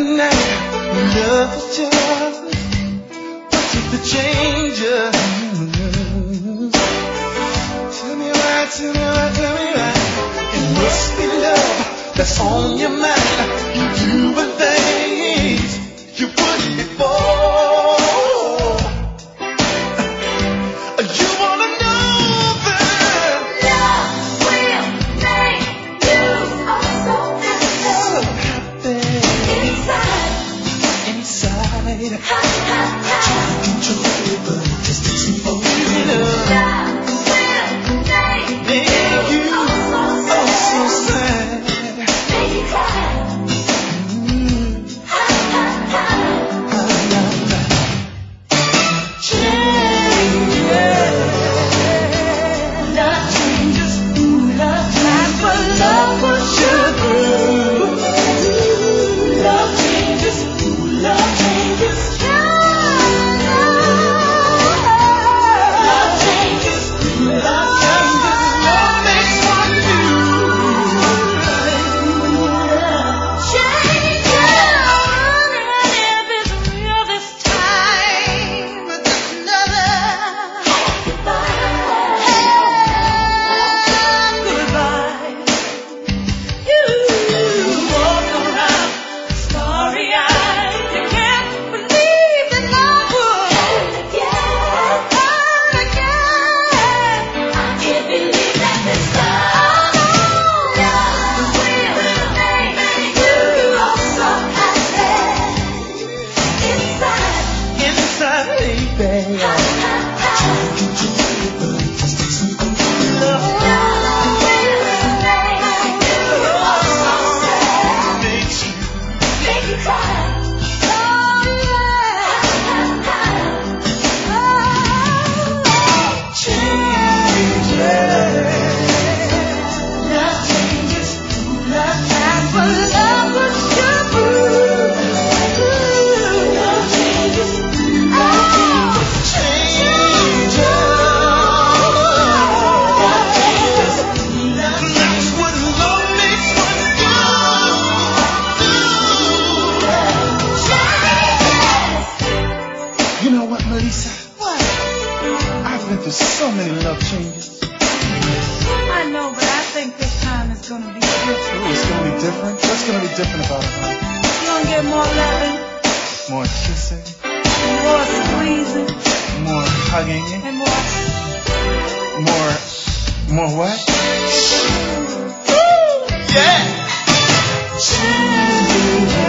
tonight. Love is just what's the changes. Tell me why, tell me why, tell me why. It must be love that's on your mind. You do the things you put before. You wanna know that love will make you so happy. Inside. Ha, ha, ha. Try to control it, but it just takes some more love. Love will make you so sad. Make you cry. Ha, ha, ha. Love changes. Love lasts, but love puts you through. Love changes. Love changes. Love changes. Love changes. Love makes one new. Changes. And if it's real this time, just another goodbye. You walk around starry-eyed. You can't believe that love would happen again. I can't believe that this love will make you so happy. Inside, Baby. ha, ha, ha. Love will make you so sad. Make you cry. Oh yeah. Love changes. Love lasts, but love puts you through. Love changes. Love changes. Love changes. That's what love makes one do. You know what, Melissa? What? I've been through so many love changes. I know, but I think this time it's gonna be different. Ooh, it's gonna be different. What's gonna be different about it, honey? You're gonna get more loving, More kissing, more squeezing, more hugging, and more. more what? Yeah.